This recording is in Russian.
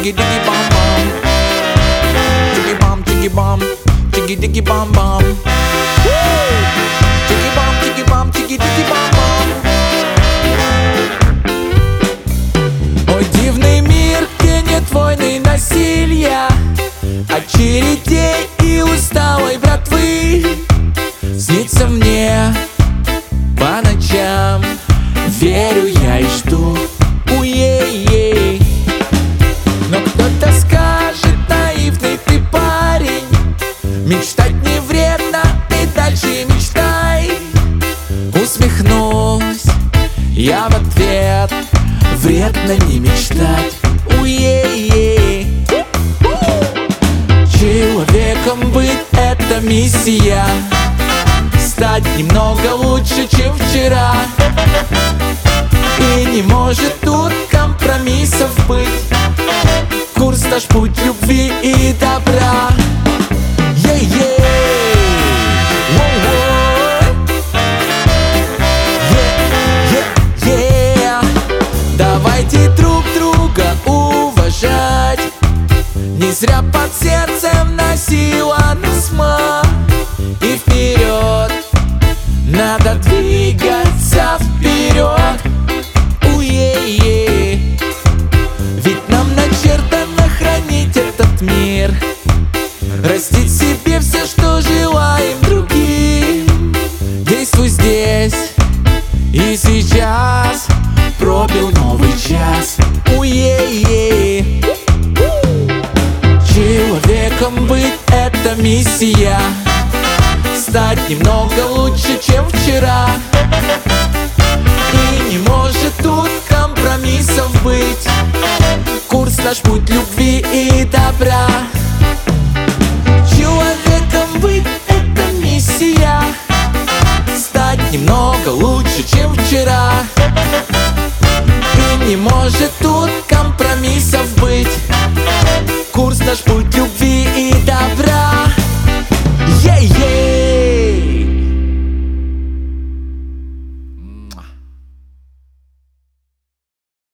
diggy bam bam. Diggy bam, diggy bam, diggy diggy bam bam. Diggy bam, diggy bam, diggy diggy bam bam. Ой, дивный мир, где нет войны и насилия, очередей и усталой братвы. Снится мне по ночам, верю я и жду. Уе-е. Но кто-то скажет: наивный ты парень, мечтать не вредно, и дальше мечтай. Усмехнусь я в ответ: вредно не мечтать. Уе-е. Человеком быть — это миссия, стать немного лучше, чем вчера. И не может тут компромиссов быть. Курс наш — путь любви и добра. Е-е. Е-е-е. Давайте друг друга уважать. Не зря под сердцем носила насма. И вперед надо двигаться вперед. Уе-е. Ведь нам начертано хранить этот мир, растить себе все, что желаем другим. Действуй здесь и сейчас, пробил новый час. Уе-е. Человеком быть — это миссия, стать немного лучше, чем вчера. И не может тут компромиссов быть. Курс наш — путь любви и добра. Человеком быть — это миссия, стать немного лучше, чем вчера. И не может